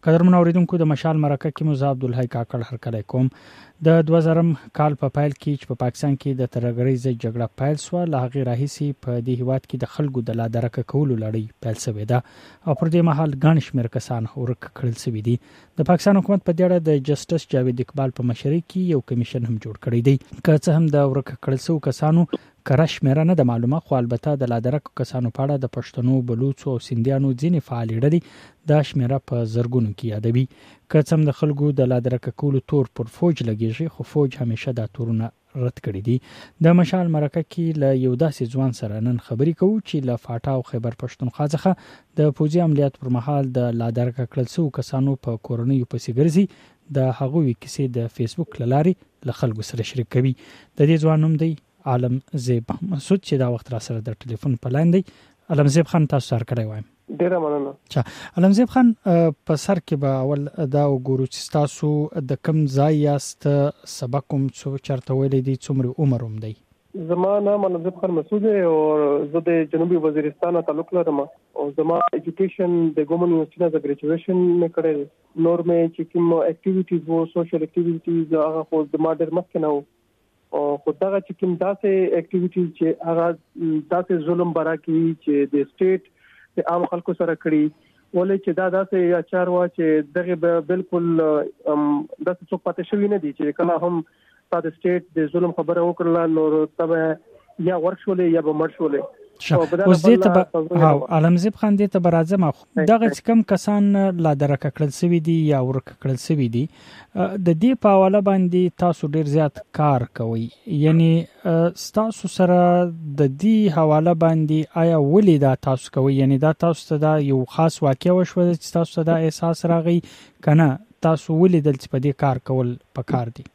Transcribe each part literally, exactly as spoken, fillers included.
قدرمن اوریدونکو د مشال مرکه کې مو زه عبدالحی کاکړ هرکلی کوم د دوه زره کال په پیل کې چې په پاکستان کې د ترهګرۍ ضد جګړه پیل شوه له هغې راهیسې په دې هیواد کې د خلکو د لادرکه کولو لړۍ پیل شوې ده او پر دې مهال ګڼ شمېر کسان ورک کړل شوي دي. د پاکستان حکومت په دې اړه د جسټس جاوید اقبال په مشرۍ کې یو کمیشن هم جوړ کړی دی. که څه هم د ورک کړل شوو کسانو کره شمېره نه ده معلومه، خو البته د لادرکو کسانو په اړه د پښتنو، بلوڅو او سیندیانو ځینې فعالې ډلې دا شمېره په زرګونو کې یادوي. که څه هم د خلکو د لادرکه کولو تور پر فوج لګیږي، خو فوج همیشه دا تورونه رد کړي دي. د مشال مرکه کې له یو داسې ځوان سره نن خبرې کوو چې له فاټا او خیبر پښتونخوا څخه د پوځي عملیات پر مهال د لادرکه کړل شوو کسانو په کورنیو پسې ګرځي. د هغوی کیسې د فیسبوک له لارې له خلکو سره شریک کوي. د دې ځوان نوم دی عالمزیب مسعود چې دا وخت را سره د ټلیفون په لاین دی. عالمزیب خان، تاسو سره کړی وایم. ډیره مننه. چا عالمزیب خان، په سر کې به اول دا وګورو چې تاسو د کوم ځای یاست، سبق کوم څو چرته ویلې دي، څومره عمر هم دی؟ زما نام عالمزیب خان مسعود دی او زه د جنوبي وزیرستان تعلق لرم او زما ایجوکیشن د ګومن یونیورسيټي نه ګریجویشن مې کړی. نور مې چې کوم اکټیویټیز وو، سوشل اکټیویټیز، هغه خو د ما ډېر مخکې نه وو او خو دغه چې کوم داسې اکټیویټیز چې هغه داسې ظلم برا کوي چې د سټیټ د عام خلکو سره کړی، ولې چې دا داسې اچار وا چې دغه بالکل داسې څوک پاتې شوی نه دي چې کله هم د سټیټ د ظلم خبره وکړه نو تبه یا ورشولې یا به مرشولې. اوس دې ته او عالمزیب خان دې ته برازم دغه کم کسان لا درک کړل سوي دي یا ورک کړل سوي دي، د دې په حواله باندې تاسو ډیر زیات کار کوي، یعنی تاسو سره د دې حواله باندې آیا ولې دا تاسو کوي؟ یعنی دا تاسو ته دا یو خاص واقعه وشو چې تاسو ته دا احساس راغی کنه تاسو ولې دلته په دې کار کول پکار دي؟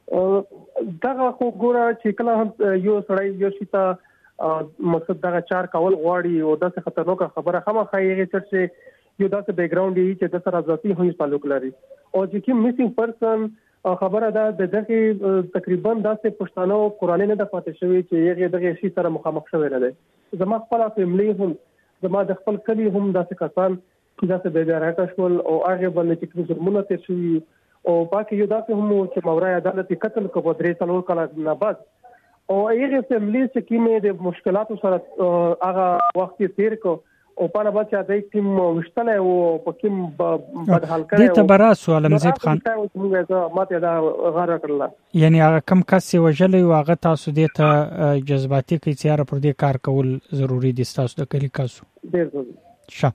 دغه خو ګوره چې کله هم یو سړی یو شي مقصد دغه چار کول غواړي او داسې خطرناک خبره خامخا یې چې یو داسې بیک ګراوند یې چې د سره ذاتی هوی تعلق لري او چې کوم میسینګ پرسن خبره ده د دغه تقریبا داسې پښتانه قرآنی نه د پاتې شوی چې یې دغه شي سره مخامخ شوی نه دی. زما خپل فیملی هم، زما د خپل کلی هم داسې کسان چې داسې به راټا شول او هغه باندې چې کوم ظلمونه تیر شوي او باقي یو داسې هم چې مورای عدالت قتل کو په درې څلور کاله نه بعد او هغه فیملی چې کومه د مشکلاتو سره هغه وخت تیر کو او په اړه چې دای کوم وشتله او په کوم بدحال کړي د تبراسو عالمزیب خان ماته دا غاره کړل، یعنی هغه کم کس وجلې او هغه تاسو دې ته جذباتي کې تیار پر دې کار کول ضروری دي تاسو د کلی کاسو ډیر ضروري شه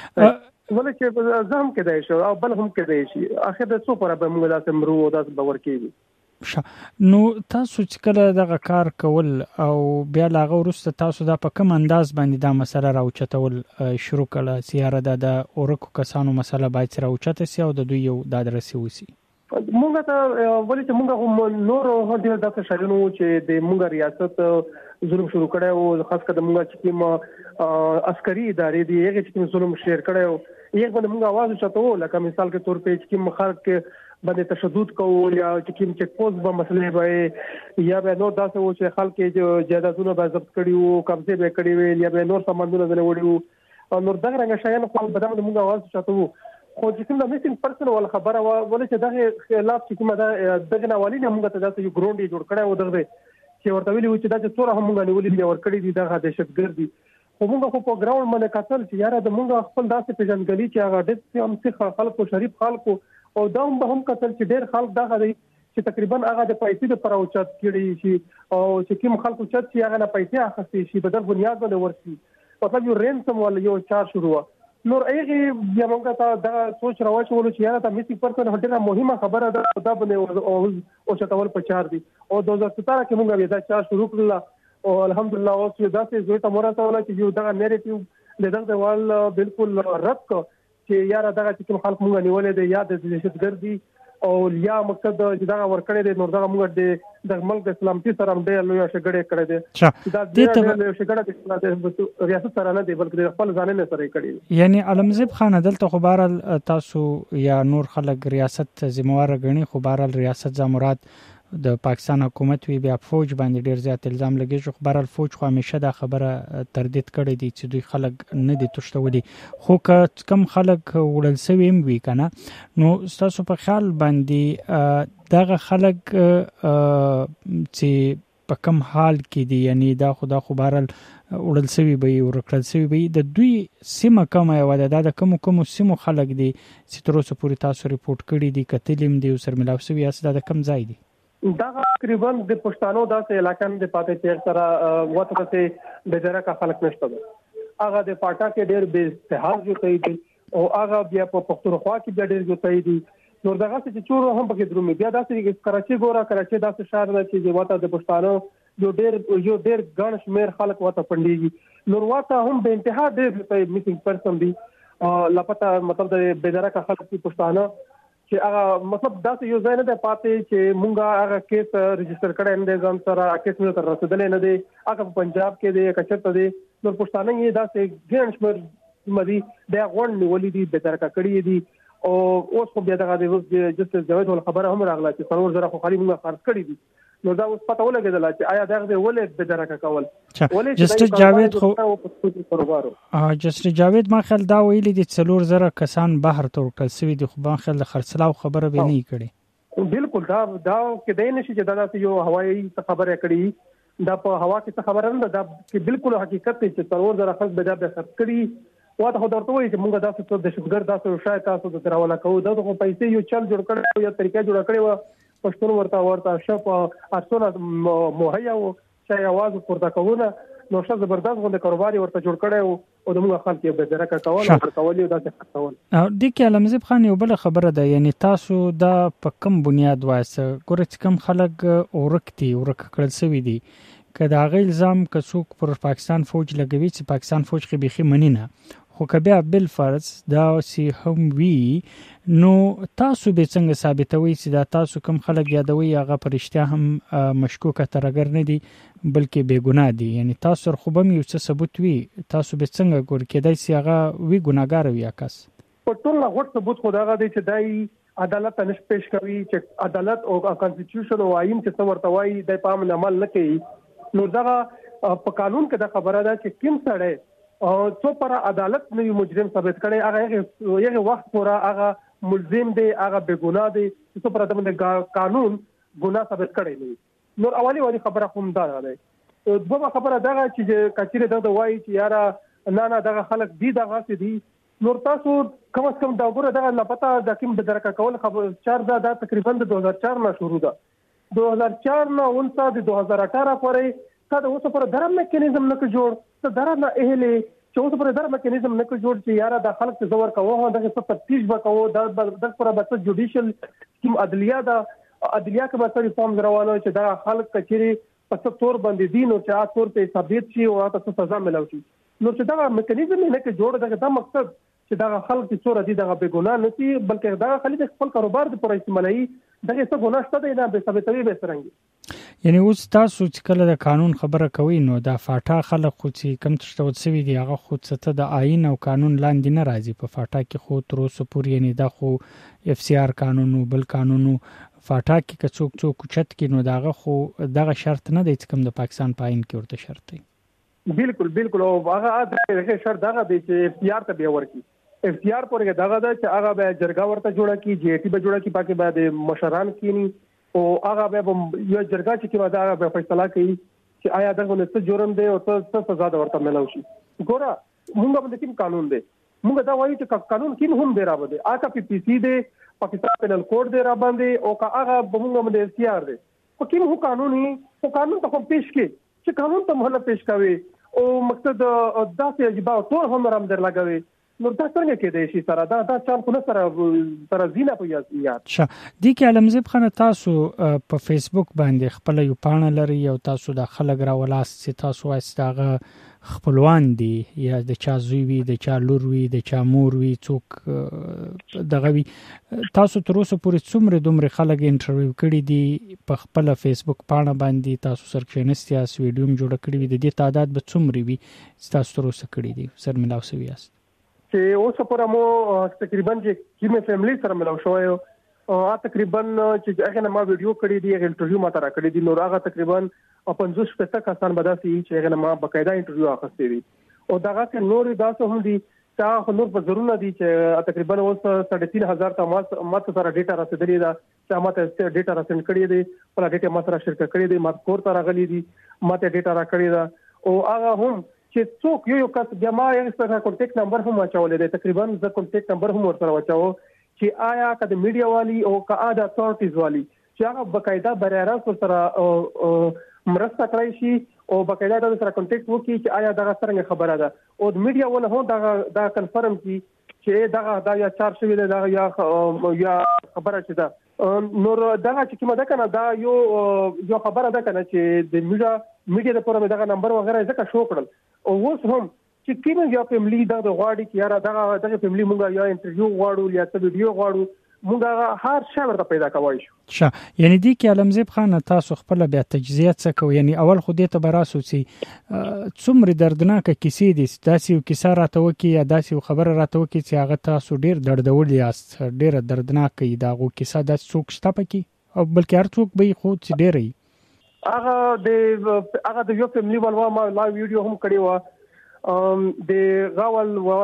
ولې چې زم کې دی شو او بل هم کې دی شي اخر د څو پر به موږ لازم مرو او داس باور کوي. نو تاسو چې کله دغه کار کول او بیا لاغه ورسته تاسو دا په کوم انداز باندې دا مسله راوچتول شروع کړه چې د اورکو کسانو مسله باید راوچته سي او د دوی یو دادرسي وسی؟ مونږ ته ولې چې مونږ هم نور هډیر دغه شالونو چې د مونږ ریاست ظلم شروع کړي او خاص کر د مونږ چې کوم عسکري ادارې دي هغه چې ظلم شیر کړي او یو باندې مونږ आवाज چتو لکه مثال کې تور په چې کوم خلک باندې تشدد کول یا چې کوم چک پوسټ به مسلې وي یا به نور داسې و چې خلک چې جایدادونه به ضبط کړي وو، قبضه به کړي وي یا به نور سامانونه نه وړي او نور دغه رنګ شایان خو په دغه موږ आवाज چتو خو چې کوم د میسینګ پرسن ول خبره ولې چې دغه خلاف چې کومه دغه نوالینه موږ ته داسې یو ګراوند جوړ کړی و دغه چې ورته ویلي و چې دا چې څوره هم موږ نیولې دی ور کړی دي دغه دهشتګردي خو موږ خو په ګراوند باندې کتل چې یاره د موږ خپل داسې پیژنګلي چې هغه د هم څخه خلکو شریف خلکو او دا هم به هم کتل چې ډېر خلک دغه دی چې تقریبا هغه د پیسې لپاره اوچت کړي شي او چې کوم خلکو چت چې هغه نه پیسې اخستي شي په د بنیاد باندې ورسي مطلب یو رینسم ولا یو چار شروع نور هغه بیا موږ ته دا سوچ راوښول چې یاره د میسینګ پرسن هټه مهمه خبره ده دا باندې او چتول په چار دي او دوه هزار ستاره کې موږ دا چار شروع کړل او الحمدلله اوس یو داسې زوی ته مرسته ولا چې یو دغه نیریټیو د دغه وال بالکل رد کو چې یاره دغه چې کوم خلک مونږ نیولې دي یا د دهشتګردي او یا مقصد چې دغه ورکړې دي نور دغه مونږ د ملک د سلامتي سره هم ډېر لوی شګړې کړې دي دا ډېر شګړې د ریاست سره نه دی بلکې د خپل ځانې نه سره کړې. یعنی عالمزیب خان دلته خو بهرال تاسو یا نور خلک ریاست ذمہوار غني خو بهرال ریاست زمورات د پاکستان حکومت وی بیا فوج باندې ډیر زیات الزام لګیږي خو بهر فوج خو همیشه دا خبره تردید کړې دي چې دوی خلک نه دي تشتولي خو که کم خلک وړل سوي هم وی کنه نو تاسو په خیال باندې دغه خلک چې په کم حال کې دي یعنی دا خدا خو بهرل وړل سوي به ورکړل سوي به د دوی سیمه کومه یو د کوم کوم سیمو خلک دي چې تر اوسه پورې تاسو ریپورت کړی دي کتلیم دي او سر ملاو سوي اس دا کم ځای دي دا تقریبا د پښتنو داسې علاقې د پاتې تیر سره وته ته بجره کا خلک نشته هغه د پاټا کې ډېر به استحال جوړی دي او هغه بیا په پښتونخوا کې ډېر جوړی دي نو دغه چې چورو هم پکې درومي بیا داسې کراچي ګورا کراچي داسې شهر دی چې وته د پښتنو یو ډېر یو ډېر ګڼ شمیر خلک وته پندېږي نو وته هم به انتها ډېر میسنګ پرسن دي لپاره مطلب د بجره کا خلک په پښتانه چې هغه مطلب داسې یو ځای نه دی پاتې چې مونږه هغه کیس ريجستره کړی نه دی ځان سره کیس مې تر رسیدلې نه دی هغه پنجاب کې دی کچته دی نو پښتانه یې داسې ګڼ شمیر مدي د غون نیولې دي د ترکا کړی دي او اوس خو بیا دغه د جسټ جوید ول خبره هم راغله چې څلور زره خو خالي موږ خرڅ کړی دي نو دا اوس پته ولګیدل چې آیا دغه ولې د ترکا کول ولې جسټ جاوید خو جسټ جاوید ما خل دا ویلي دي څلور زره کسان بهر ته ورکل سوي دي خو ما خل خرڅلاو خبره به نه کړي بالکل دا دا کې دای نشي چې دا یو هوایي خبره کړي دا په هوا کې خبره نه ده چې بالکل حقیقت دی چې څلور زره خلک به دا خرڅ کړي واته خو درته وایي چې موږ داسې څه د شګر داسې شاید تاسو د تراوله کوو دا خو پیسې یو چل جوړ کړو یا طریقې جوړ کړې و پښتون ورته ورته شپ ارسونه مهیا و چې आवाज پورته کوونه نو څه زبردست غونډه کاروبار ورته جوړ کړو او د موږ خلک یې به درکه کول او کول یو داسې خاطول د کې علمزیب خان یو بل خبره ده یعنی تاسو دا په کوم بنیاد وایسه ګورئ کم خلک اورکتي ورک کړل سوي دي که دا غي الزام که څوک پر پاکستان فوج لګوي چې پاکستان فوج کې بيخي منی نه خو کبه بل فرض دا سی هم وی نو تاسو به څنګه ثابتوي چې دا تاسو کوم خلک یادوي هغه پرشتیا هم مشکوکه ترګر نه دي بلکې بیګناه دي یعنی تاسو خو به یو څه ثبوت وي تاسو به څنګه ګور کېدای سی هغه وی ګناګار وي کس په ټول غوړ ثبوت خو دا غدي چې دای عدالت نش پیش کوي چې عدالت او کانسټیټیوشن او آئین چې څور توای د پام عمل نه کوي نو دا په قانون کې دا خبره ده چې کوم سړی او څو پر عدالت نوی مجرم ثابت کړي هغه یغه وخت پورا هغه ملزم دی هغه بے ګناه دی څو پر د قانون ګناه ثابت کړي نه نور اولی والی خبره کوم دا ده دوه خبره دا چې کچېره د وای چې یاره نه نه دغه خلک دی دغه څه دی نور تاسو کم از کم دا وګوره دغه لپاره د کوم بدرکه کول خبر چار دا, دا تقریبا د دوه هزار چار نه شروع ده دوه هزار چار نه اونتا د دوه هزار اٹھارہ پورې تا د اوسه پر درم میکانیزم نه جوړ ته درم نه اهله چې اوسه پر درم میکانیزم نه جوړ چې یاره د خلک څخه زور کوو دغه څه تفتیش وکاو د د پر بس جوډیشل سکیم عدلیه دا عدلیه کې به ریفارم روانه چې دا خلک کچري پس تور باندې دین او چې ا تور ته ثابت شي او تاسو سزا ملو شي نو چې دا میکانیزم نه کې جوړ دغه دا مقصد چې دا خلک چې څور دي دغه به ګناه نه سي بلکې دا خالي خپل کاروبار د پر استعمالي دغه څه ګناه شته نه به ثابتوي به سرنګي یعنی اوس تاسو چې کله د قانون خبره کوي نو دا فاټا خلک خو چې کم تشتول سوي دي هغه خو څه د آئین او قانون لاندې نه راځي په فاټا کې خو تر اوسه پورې یعنی دا خو اف سی آر قانون او بل قانون فاټا کې که څوک څوک چت کې نو داغه خو دغه شرط نه دی چې کوم د پاکستان پاین کې ورته شرط دی بالکل بالکل او هغه دغه شرط دغه دی چې اف سی آر ته به ورکی اف سی آر پورې دغه دا چې هغه به جرګه ورته جوړه کی جی ټي به جوړه کی پاکي بعد مشران کینی او هغه به یو جرګه چې کیما دا به فیصله کوي چې آیا دغه څه جرم دی او څه سزا د ورته ملو شي ګوره موږ باندې کوم قانون دی موږ دا وایو چې قانون کوم هم دی را باندې آکا پی پی سی دی پاکستان پینل کوډ دی را باندې او کا هغه موږ باندې اف سی آر دی په کوم هو قانوني او قانون ته کوم پیش کې چې قانون ته مهله پیش کوي او مقصد داسې اجبا ټول هم رام در لګوي نو دا څنګه کېدای شي سره دا دا چان کو نه سره سره زینه په یاد شه د کې علمزیب خان تاسو په فیسبوک باندې خپل یو پاڼه لري او تاسو د خلک را ولاس چې تاسو واستغه خپلوان دي یا د چا زوی وي د چا لور وي د چا مور وي څوک دغه وي تاسو تر اوسه پورې څومره دومره خلک انټرویو کړي دي په خپل فیسبوک پاڼه باندې تاسو سرکشنستیا ویډیو جوړ کړی وي د دې تعداد به څومره وي تاسو تر اوسه کړی دي سر ملاو سوي است چې اوس پر مو تقریبا چې کیمه فیملی سره ملو شو ا تقریبا چې هغه ما ویډیو کړی دی هغه انټرویو ما ترا کړی دی نو هغه تقریبا پنځوس پته کسان بداسي چې هغه ما بقاعده انټرویو اخستې دي او دغه کې نور داسې هم دي چې نور په ضرورت دي چې تقریبا اوس ساڑھے تین هزار ته ماته سره ډیټا رسیدلې ده چې ماته ډیټا رسند کړی دی په ډیټا ما سره شریک کړی دی ما کور ته راغلي دي ماته ډیټا را کړی ده او هغه هم چې څوک یو یو کس جما یې سره کانټیکټ نمبر هم اچولې دی تقریبا ز کانټیکټ نمبر هم ورسره واچاو چې آیا کله میډیا والی او کا د اتورټیز والی چې هغه بقاعده برابر سره مرسته کوي شي او بقاعده د سره کانټیکټ وکړي چې آیا دا څنګه خبره ده او د میډیا ونه هو دا دا کنفرم کی چې دا دا یا چار شوی دا یا یا خبره چې دا نور دا چې کومه ده کنه دا یو یو خبره ده کنه چې د میډیا میډیا د پوره دغه نمبر وغیرہ ځکه شو کړل او اوس هم چې کیمه یا فیملی دا د غواړي چې یاره دا دغه فیملی مونږه یا انټرویو غواړو یا څه ویډیو غواړو مونږه هر څه ورته پیدا کوي شو شه یعنی دی کې علمزیب خان تاسو خپل بیا تجزیه څه کوي یعنی اول خو دې ته براسو چې څومره دردناکه کیسې دي داسې کیسه راته وکي یا داسې خبره راته وکي چې هغه تاسو ډیر دردول یاست ډیر دردناکه دا غو کیسه د څوک شته پکې او بلکې هر څوک به خو چې ډیرې هغه د هغه د یو فیملی ولوا ما لا ویډیو هم کړی و د غاول و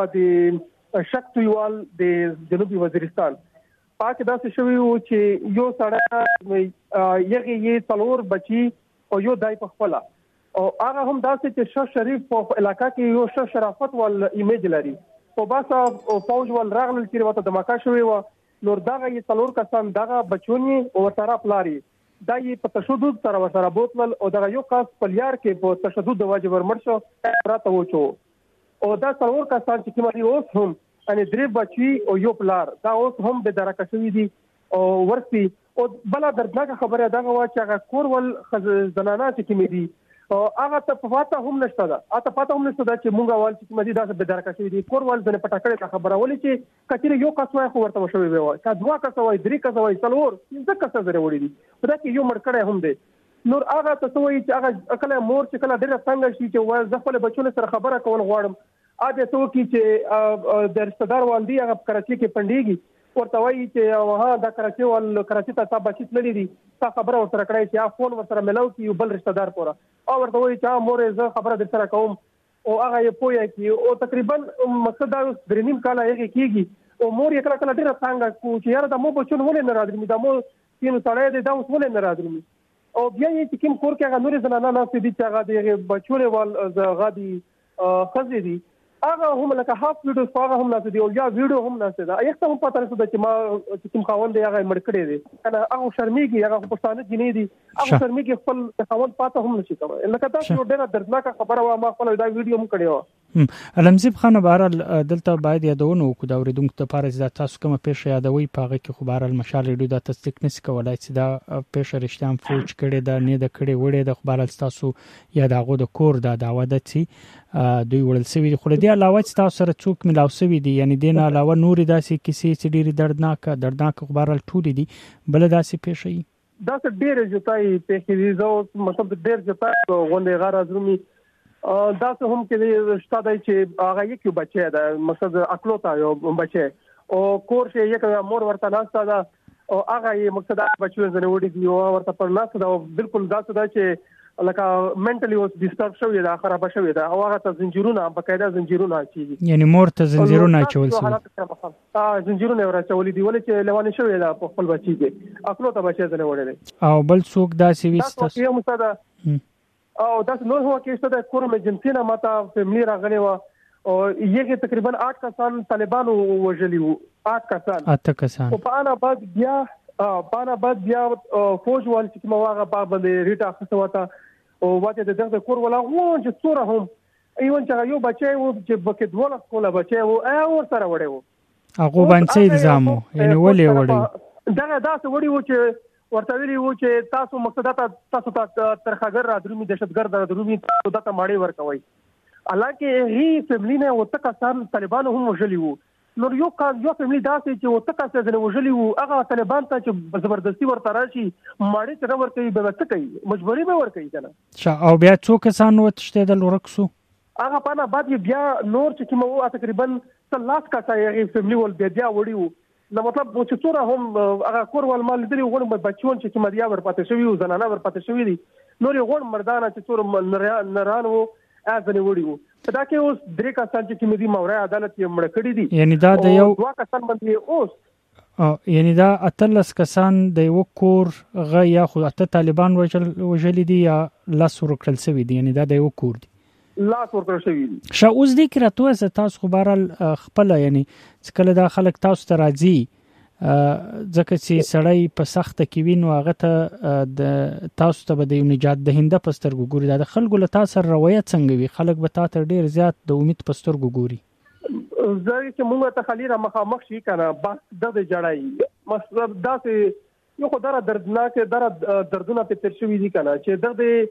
د شکتویوال د جنوبي وزیرستان پاک داسې شوی و چې یو سړی یغه یې څلور بچي او یو دای په خپل او هغه هم داسې چې شاه شریف په علاقہ کې یو شاه شرافت ول ایمیج لري په باسا فوج ول راغل چې وته دماکا شوی و نور دغه یې څلور کسان دغه بچونی او سره پلاری دا یې په تشدد سره وسره بوتل او دغه یو کس په لیار کې په تشدد د واجب ورمړ شو راته وچو او دا څلور کسان چې کومه اوس هم ان درې بچي او یو پلار دا اوس هم به درکه شوی دي او ورسي او بل دردناک خبره دا و چې هغه کورول زنانه چې کوم دي او هغه ته پاته هم نشته دا اته پاته هم نشته دا چې مونږه وال چې کوم دي دا به درکه شوی دي کورول ځنه پټکړه خبره ولې چې کچره یو کس وای خو ورته شوی وای کا دوا کس وای درې کس وای څلور څه کس زره وړي دي دا کې یو مړکړه هم دي نور هغه ته وای چې هغه کله مور چې کله ډېر څنګه شي چې وای ځخله بچونه سره خبره کول غواړم اته تو کی چې د رشتہ دار والدي هغه کراچي کې پندېږي ورته وایي چې واه دا کراچي ول کراچي ته تاسو بچی تللی دي تاسو خبره ورسره کړئ چې یا فون ورسره ملو کی بل رشتہ دار پورا او ورته وایي چې مور زه خبره در سره کوم او هغه یې پوهه کی او تقریبا مقصد دا درنیم کاله یې کیږي او مور یې کله کله ډیره څنګه کو چې یاره د مو بچون ولې نه راځي د مو تینو سړی دی دا اوس ولې نه راځي او بیا یې چې کوم کور کې هغه نور زنانه نه سې دي چې هغه د بچونه ول غادي خزې دي هغه هم لکه هاف ویډیو هغه هم ناسي دی او یا ویډیو هم ناسي دا یو څه هم پاتره څه چې ما چې کوم خاوند دی هغه مړ کړی دی کنه هغه شرمېږي هغه په پښتانه کې نه دی هغه شرمېږي خپل خاوند پاته هم نشي کوي لکه دا یو ډېر دردناک خبره و ما خپل دا ویډیو هم کړی و علمزیب خان بهرال دلته باید یادونه وکړو دا اوریدونکو ته پاره چې تاسو کومه پیښه یادوي پاغه کې خو بهرال مشال ریډیو دا تصدیق نشي کولای چې دا پیښه رښتیا هم فوج کړي دا نه د کړي وړي د خبرال تاسو یا دغه د کور دا داوا ده چې دوی ورل سوي خو دې علاوه تاسو سره څوک ملاو سوي دي یعنی دین علاوه نور داسې کیسې چې ډېری دردناک دردناک خبرال ټولې دي بل داسې پیښې دا څه ډېر جوتای پیښې زو مطلب ډېر جوتای غونډه غار ازرومي دا څه هم کې شته دی چې هغه یو بچی دا مقصد اکلوتا یو بچی او کور شي یک مور ورته ناسته دا او هغه یې مقصد بچو زنه وډي دی او ورته پر ناسته دا بالکل دا څه دا چې لکه منټلی اوس ډیسټرب شوی دا خراب شوی دا او هغه ته زنجیرونه بقاعده زنجیرونه چی یعنی مور ته زنجیرونه چول سي ها زنجیرونه ورچولې دی ولې چې لوانه شوی دا په خپل بچی کې اکلوتا بچی زنه وډي او بل څوک دا سی وست یو مصدا او دا نور هو کې څه د کورم جنسینه ماته فیملی راغلی و او یګه تقریبا آठ کسان طالبانو وژلی وو آठ کسان اته کسان او په انا بعد بیا په انا بعد بیا فوج وال چې مواغه په باندې ریټا خصوته او واته د دغه کور ولا وو چې څوره هم ایون چې یو بچي وو چې بکې دوله کوله بچي وو او ور سره وړي وو هغه باندې الزام یعنی ولې وړي دا دا څه وړي وو چې ورته ویلی وو چې تاسو مقصد تاسو ته ترخګر را درومي دهشتګرد را درومي تاسو ته ماړي ورکوي حالانکه هی فیملی نه وته کسان طالبانو هم وژلی وو نو یو کال یو فیملی داسې چې وته کسان نه وژلی وو هغه طالبان ته چې زبردستی ورته راشي ماړي ته ورکوي به څه کوي مجبوری به ورکوي کنه او بیا څو کسان وتشته د لورکسو هغه په نه بعد بیا نور چې کوم وو تقریبا ثلاث کسان یې فیملی ول بیا بیا وړي وو نو مطلب چې څوره هم هغه کور ول مال دي وګورم بچون چې مدیا ور پاتې شوی او زنانه ور پاتې شوی دي نور یو غون مردانه چې څوره نران وو اځنه وړي وو دا کې اوس درې کسان چې مدي مورای عدالت یې مړ کړی دي یعنی دا د یو دوه کسان باندې اوس یعنی دا اتلس کسان د یو کور غ یا خو اته طالبان وجل وجل دي یا لاس ورکړل سوي دي یعنی دا د یو کور دي لاس ورکړل سوي دي شا اوس دې کراتو ز تاسو خبرال خپل یعنی کله دا خلک تاسو ته راځي ځکه چې سړی په سخت کې وینو هغه ته د تاسو ته به د نجات دهنده پستر ګوري دا خلکو له تاسو روایت څنګه وي خلک به تاسو ډیر زیات د امید پستر ګوري زه چې موږ ته خلیره مخامخ شي کنه بس د جړای مطلب دا چې یو خدای دردناک در دردونه په تر شوی دي کنه چې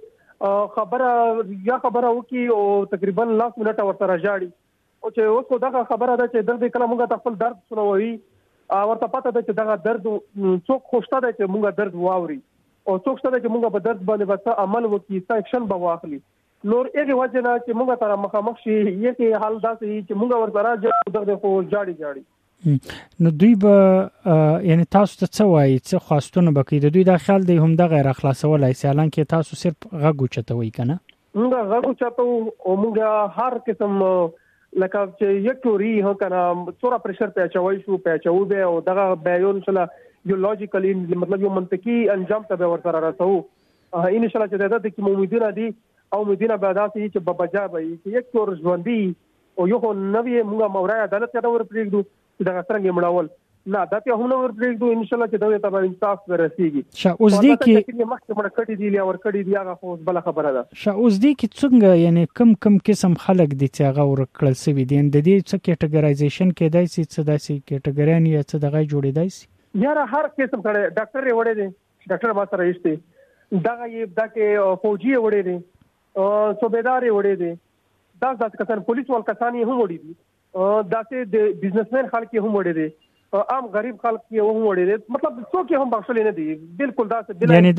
د خبره یا خبره وکي او تقریبا لاس منټه ورته راځي او چې اوس کو دا خبره ده چې د کله موږ خپل درد سنوي ورته پته ده چې دا درد څوک خوشته ده چې موږ درد واوري او څوک شته چې موږ په درد باندې وڅ عمل وکړي څه اکشن به واخلي نور هغه وجه نه چې موږ تر مخامخ شي یې حال داسې چې موږ ورته راځو دغه خو جاړي جاړي نو دوی به یعنی تاسو ته څه وایي څه خواستونه بکې د دوی د خیال دی هم د غیر اخلاصولای سیالان کې تاسو صرف غږ چتوي کنه موږ غږ چتو او موږ هر قسم لکه چې یک توري هو کنه څوره پرشر په چوي شو په چوي به او دغه بیان شله یو لوجیکلی مطلب یو منطقي انجام ته به ورته راځو ان شاء الله چې دا د کوم امیدونه دي او مدینه بعداسي چې ببجا به چې یک تور ژوندۍ او یو نوې موږ مورای عدالت ته ور پریږدو چې دا څنګه مړاول نه دا ته هم ور پریږدو ان شاء الله چې دوی ته انصاف ورسیږي شا اوس دی کې مخکې مړ کټی دی ور کړی دی هغه خو بل خبره ده شا اوس دی کې څنګه یعنی کم کم قسم خلک دي چې هغه ور کړل سوي دي د دې څه کټګورایزیشن کې دای سي څه داسي کټګورین یا څه دغه جوړې دای سي یاره هر قسم کړه ډاکټر یې وړي دي ډاکټر ما سره ایسته دا یې دا کې فوجي یې وړي دي صوبیدار یې وړي دي دا د کسان پولیس ول کسان یې هم وړي دي دا چې د بزنسمن خلک یې هم وړي دي عام غریب خلک یې هم وړي دي مطلب څوک یې هم بخښل نه دي بالکل دا څه یعنی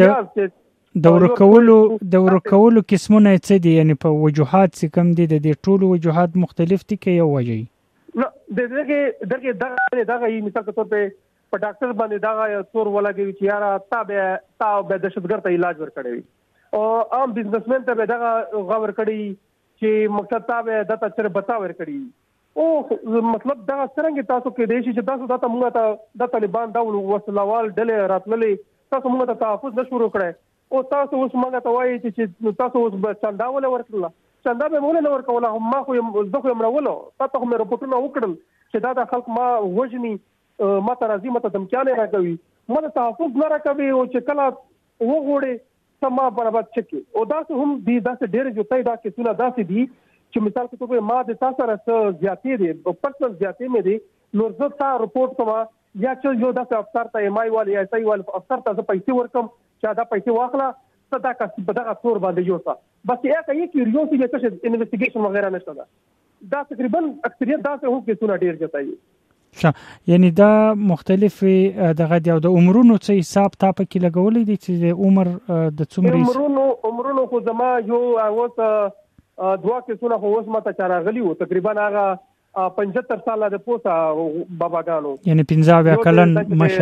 د ورکولو د ورکولو قسمونه څه دي یعنی په وجوهات څه کم دي د دې ټولو وجوهات مختلف دي کې یو وجه نو دغه دغه دغه دغه مثال په تور په په ډاکټر باندې دا تور ولګي چې یاره تابع تابع د دهشتګرد علاج ورکړي او عام بزنسمن ته دا غوړ کړي چې مقصد تابع د تاسو بتا ورکړي او مطلب دا څنګه تاسو کې دیشي چې تاسو دا موږ ته د طالبان دا وسلوال ډلې راتللې تاسو موږ ته تحفظ نشو وکړي او تاسو اوس موږ ته وایي چې تاسو اوس چندا ول ورکړل چندا به مول نه ورکول ما خو زه خو امرولو تاسو مې رپورټونه وکړل چې دا د خلک ما وجني ما ته راځي مته دمکانه راکوي ما ته تحفظ نه راکوي او چې کله وګوري سما برابر چکی او دا هم دي دا ډېر جوړای دا کې څونه داسې دي چې مثال کې ته ما د تاسو سره زیاتې دي په پرسنل زیاتې مې دي نور زه تا رپورټ کوم یا چې یو داسې افسر ته مای والی یا سای والی افسر ته پیسې ورکم چې دا پیسې واخله صدا کا بدغه تور باندې جوړه بس یې کوي کیوریوسټي چې انویسټیګیشن وغیرہ نشته دا دا تقریبا اکثریت دا څه هم کې څونه ډېر جوړای شا یعنی دا مختلف دغه د عمرونو څخه حساب تا په کې لګولې دي چې د عمر د څومره عمرونو عمرونو خو زما یو اوس دوا کې څونه خو اوس ماته چارغلی وو تقریبا هغه پنځهتر ساله د پوسا باباګانو یعنی پنځه کلن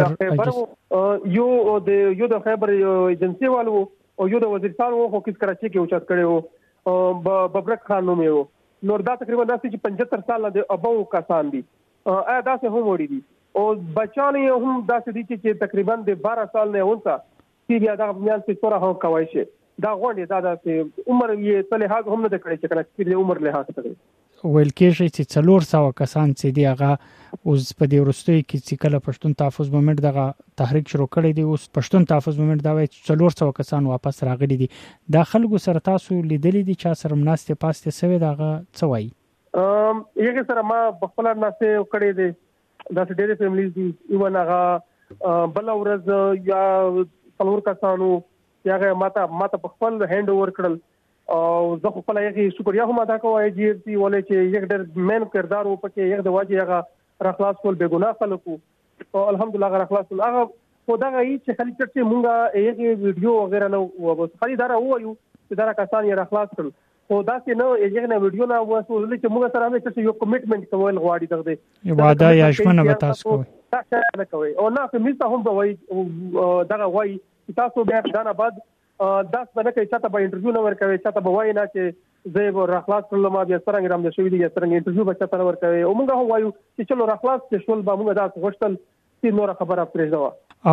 مشر یو د یو د خیبر ایجنسی والو او یو د وزیرستان وو خو کس کراچي کې اوچت کړو ببرک خان نوم یو نور دا تقریبا داسې چې پنځهتر ساله د ابو کسان دي ا داسې هم وړي دي او بچانه هم داسې دي چې تقریبا د بارہ سال نه اونسا چې بیا دا میان څه سره هم کوي شي دا غونډه دا د عمر یې تله هغه هم نه کړی چې کله د عمر له حساب کوي ویل کېږي چې څلور سوه کسان چې دی هغه اوس په دې وروستیو کې چې کله پښتون تحفظ مومنټ دغه تحریک شروع کړی دی اوس پښتون تحفظ مومنټ دا وایي چې څلور سوه کسان واپس راغلي دي دا خلکو سره تاسو لیدلې دي چې سره مناسته پاسته سوي دغه څه وایي ام یګه سره ما بخپل ناسه کړې دي دا ډېرې فیملیز دي ایون هغه بل ورځ یا څلور کسانو یاغه ماته ماته بخپل هند اوور کړل او زه خپل یې شکریا هم ادا کوم ای جی سی ولې چې یک ډېر مین کردار و پکې یک د واجی هغه راخلاص کول به ګناه خلکو او الحمدلله راخلاص هغه خدای چې خلی چې مونږه یې ویډیو وغیرہ نو خلی دارا وایو چې دا کسان یې راخلاص کړل او دا چې نو یې نه ویډیو نه واسو چې موږ سره هم چې یو کمټمنټ کول غواړي دغه وعده یا شمنه به تاسو کوي تاسو نه کوي او نه کمیسه هم به وای دغه وای تاسو بیا دانه بعد داس باندې کې چاته به انټرویو نه ورکوي چاته به وای نه چې زه به راخلاص کړل ما بیا څنګه رام د شوی دی څنګه انټرویو به چاته ورکوي او موږ هم وایو چې چلو راخلاص کې شول به موږ داس غوښتل چې نور خبره پرېږدو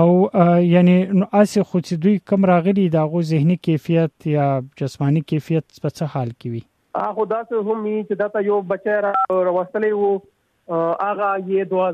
او یعنی اسی خو چې دوی کم راغلي د غو ذهني کیفیت یا جسمانی کیفیت په څه حال کې وي هغه داسې هم چې دا یو بچی را راوستلې وو هغه یې دوه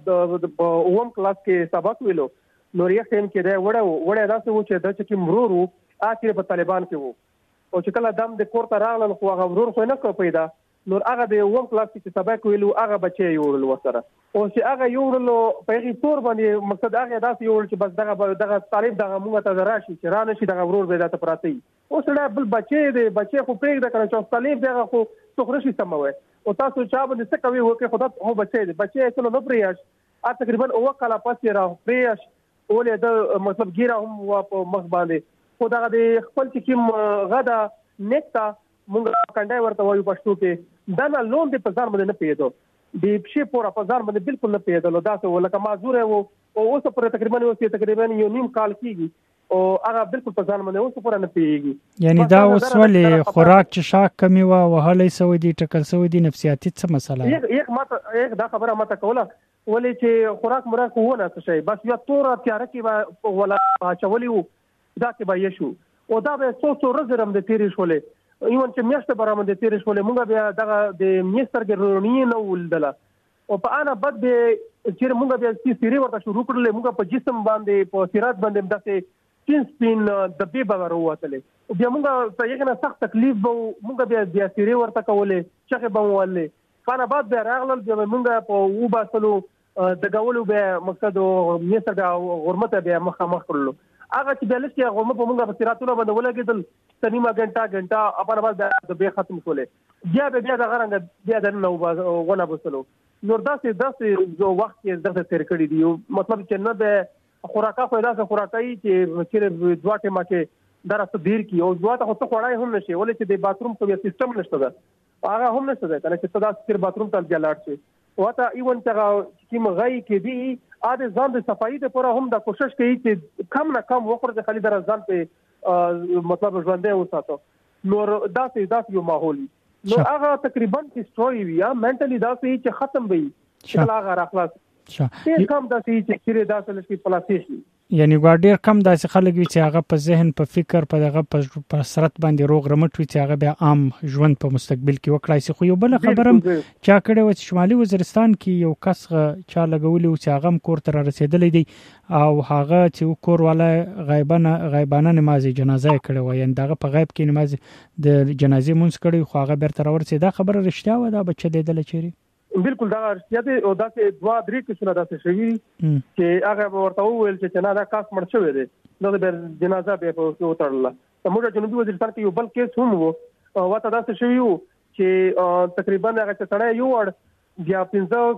هزار اووم کلاس کې سبق ویلو نو یې ټیم کې دا وړه وړه داسې و چې د چې مرورو اخر په طالبان کې وو او چې کله دم د کور ته راغلل خو هغه ورور خو نه کو پیدا نو هغه د اووم کلاس کې سبق ویلو هغه بچی یوړل وسره او چې هغه یوړل په هغه تور باندې مقصد هغه داسې یوړل چې بس دغه دغه طالب دغه موږ ته راشي چې را نشي دغه ورور به دته پراتی او سره بل بچی دی بچی خو پرېږده کنه چې طالب دغه خو څوخرشي سموي او تاسو چا باندې څه کوي وکي خدای هو بچی دی بچی ټول نو پریاش ا تقریبا اوه کاله پاتې را پریاش ولې د مطلب ګیره هم وا په مخ باندې خو دغه د خپل چې کوم غدا نکتا مونږ کنده ورته وایو پښتو کې دا نه لون د پزار باندې نه پیېدو د شي پورا پزار باندې بالکل نه پیېدل دا څه ولکه معذور وو او اوس پر تقریبا اوس تقریبا یو نیم کال کېږي او هغه بالکل پزار باندې اوس پورا نه پیېږي یعنی دا اوس ولې خوراک چې شاک کمی وا وهلې سوي دي ټکل سوي دي نفسیاتي څه مسله یک یک ماته یک دا خبره ماته کوله ولې چې خوراک مراک ونه څه شي بس یو تور تیار کې ولا چولې وو دا کې به یشو او دا به څو څو ورځې رم د تیرې شولې ایون چې میاشته برامه د تیرې شولې مونږ بیا دغه د میستر ګرونی نه ولدله او په انا بد به چې مونږ بیا چې سری ورته شروع کړل مونږ په جسم باندې په سیرات باندې داسې سپین سپین د بي بغیر وته بیا مونږ ته یو نه سخت تکلیف وو مونږ بیا بیا سری ورته کولې چې به ولې فانا بعد بیا راغلل بیا مونږ په و باسلو د غولو به مقصد میستر د غرمته بیا مخ مخ کړلو هغه چې بلش کې غومه په موږ په سیراتونو باندې ولګیدل سنیما غنټه غنټه اپر بعد د به ختم کولې بیا به بیا د غرنګ بیا د نو ونه بسلو نور داسې داسې جو وخت کې زړه تیر کړی دی مطلب چې نه به خوراکه پیدا سره خوراکای چې چې دواټه ما کې درته دیر کی او دواټه خو ته خوړای هم نشي ولې چې د باتروم په سیستم نشته ده هغه هم نشته ده کنه چې صدا سر باتروم ته ځلاړ شي وته ایون چې کوم غي کې دی اده ځان د صفایي لپاره هم د کوشش کوي چې کم نه کم وخورځي خالي در ځان په مطلب ژوندې وساتو نور داسې داسې یو ماحول نو هغه تقریبا هیستوري ویا منټلی داسې چې ختم وي چې هغه راخلاص څه کم داسې چې چیرې داسې لشي پلاسي شي یعنی ګاډیر کم داسې خلک وي چې هغه په ذهن په فکر په دغه په سرت باندې روغ رمټ وي چې هغه بیا عام ژوند په مستقبل کې وکړای شي خو یو بل خبرم چا کړي و چې شمالي وزیرستان کې یو کس چا لګولي و چې هغه کور ته رسیدلې دی او هغه چې کور والا غیبانه غیبانه نماز جنازه کړي و یعنی دغه په غیب کې نماز د جنازې مونږ کړي خو هغه بیرته راورسي دا خبره رښتیا و دا بچی دیدل چیرې بالکل دا رښتیا دی او دا چې دوا درې کسونه داسې شوي چې هغه ورته وویل چې نه دا کاس مړ شوی دی نو د جنازه به په وتړله زموږ جنوبي وزیرستان کې یو بل کیس هم وو واته داسې شوي وو چې تقریبا هغه چې سړی یو وړ بیا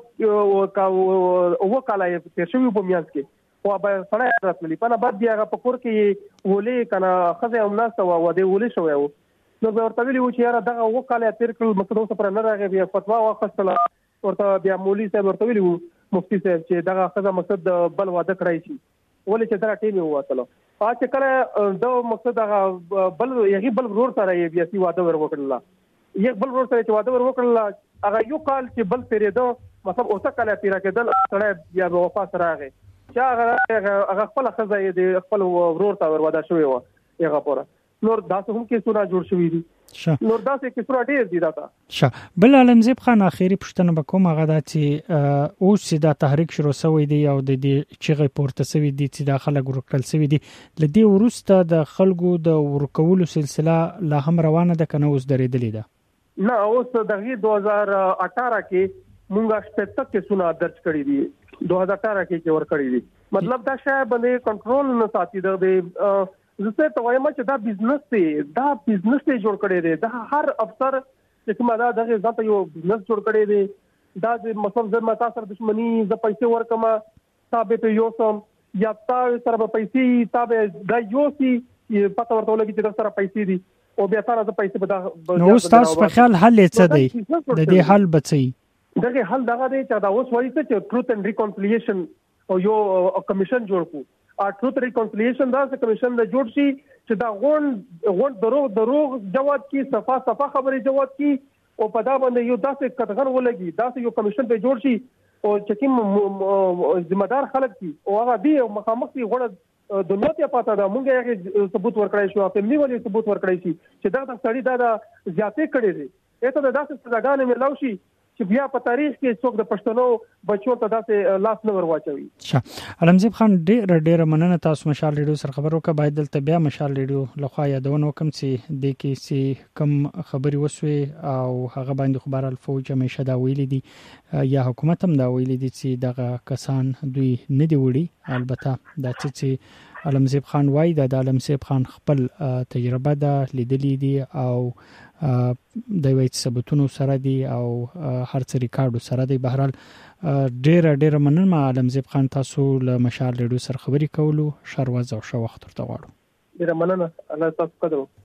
پنځه اوه کاله یې تېر شوي په میانځ کې او به سړی راتللی په نه بعد بیا هغه په کور کې ولې کنه ښځه هم ناسته وه واده ولې شوی و نو به ورته ویلي وو چې یاره دغه اوه کاله یې تېر کړل مقصد اوس پرې نه راغی بیا فتوا واخیستله ورته بیا مولوي صاحب ورته ویلي وو مفتي صاحب چې دغه ښځه مقصد بل واده کړی شي ولې چې دغه ټیم یې ووتلو چې کله د مقصد هغه بل یغي بل ورور سره یې بیا سی واده ور وکړله یک بل ورور سره چې واده ور وکړله هغه یو کال چې بل تیرېدو مطلب اوسه کله تیرا کېدل سره بیا په وفا سره راغی چې هغه هغه خپل ښځه یې د خپل ورور ته ور واده شوی و هغه پوره نور داسې هم کې سونه جوړ شوی دي نور داسې کې سونه ډېر دي دا شه بل علمزیب خان اخیری پښتنه بکوم هغه د چې اوس دا تحریک شروع شوی دی او د دې چیغې پورته شوی دي چې د خلکو ورکل شوی دي لدی ورسته د خلکو د ورکولو سلسله لا هم روانه ده کنه اوس درېدلې ده نه اوس دغه دوه هزار اټھارہ کې مونږه شپږ کې سونه درج کړی دي دوه هزار اټھارہ کې ور کړی دي مطلب دا شای باندې کنټرول نه ساتي د زه ته وایم چې دا بزنس دی دا بزنس دی جوړ کړی دی دا هر افسر چې کومه دا دغه ځان یو بزنس جوړ کړی دی دا د مطلب زما تاسو سره دښمنی ز پیسې ورکم تابع په یو سم یا تاسو سره پیسې تابع دا یو سي پته ورته ولګي چې سره پیسې دي او بیا سره ز پیسې په نو تاسو په خیال حل څه دی د دې حل بچي دغه حل دغه دی چې دا اوس وایي چې ټروت اند ریکونسیلیشن او یو کمیشن جوړ کو ا ټروت ریکونسیلیشن دا څه کمیشن د جوړ شي چې دا غون غون دروغ دروغ جواب کی صفه صفه خبري جواب کی او په دا باندې یو داسې کټغر ولګي داسې یو کمیشن به جوړ شي او چې کوم ذمہ دار خلک دي او هغه دی مخامخ دي غوړه دنیا ته پاته دا مونږ یې ثبوت ورکړای شو په ملي ولې ثبوت ورکړای شي چې دا د سړی دا زیاتې کړي دي اته دا داسې سزاګانې ملو شي چې بیا په تاریخ کې څوک د پښتنو بچو ته داسې لاس نه ورواچوي. ښه علمزیب خان ډېر ډېر مننه تاسو مشال ریډیو سره خبرو کا باید دلته بیا مشال ریډیو لخوا یادونه وکم چې د کې سي کم خبري وسوي او هغه باندې خبر الفوج همیشه دا ویلي دي یا حکومت هم دا ویلي دي چې دغه کسان دوی نه دی وړي البته دا چې علمزیب خان وای دا د علمزیب خان خپل تجربه ده لیدلې دي او د وایي ثبوتونو سره دي او هر څه ریکارډ سره دی. بهرحال ډېر ډېر مننه علمزیب خان تاسو له مشال ریډیو سره خبرې کولو شروازه او شو وخت ورته غواړو. ډېر مننه الله تاسو قدر